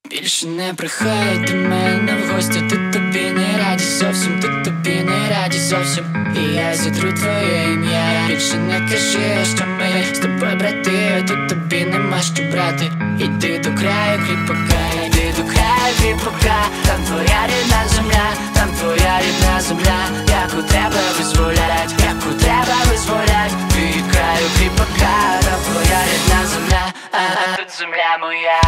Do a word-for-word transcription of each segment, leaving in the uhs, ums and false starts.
Більше не приходь до мене в гості, тут тобі не раді зовсім, тут тобі не раді зовсім. І я зітру твоє ім'я. Більше не кажи, що ми з тобою брати, тут тобі нема що брати. Іди до краю кріпака, іди до краю кріпака. Там твоя рідна земля, там твоя рідна земля, яку треба визволять, яку треба визволять. Від краю кріпака, там твоя рідна земля, а, а тут земля моя.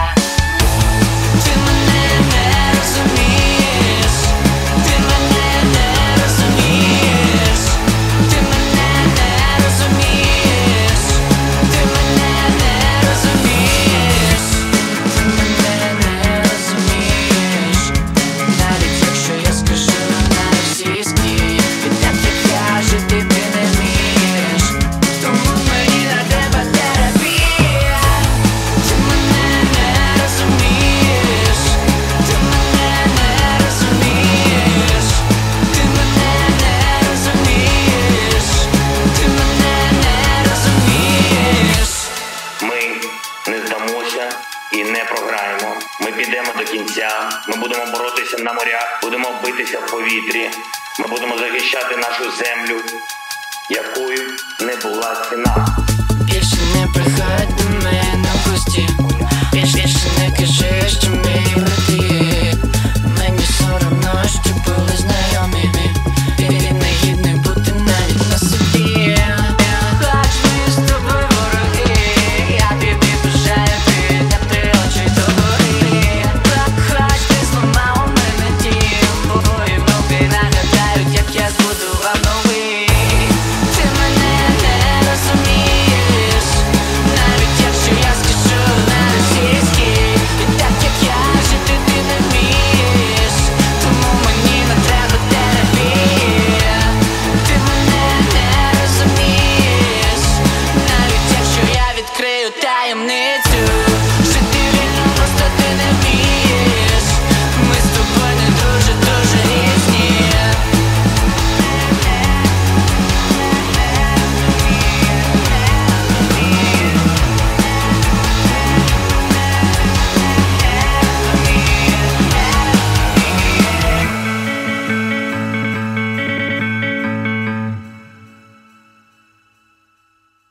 І не програємо. Ми підемо до кінця. Ми будемо боротися на морях, будемо битися в повітрі. Ми будемо захищати нашу землю, якою не була ціна. Більше не приходь до мене.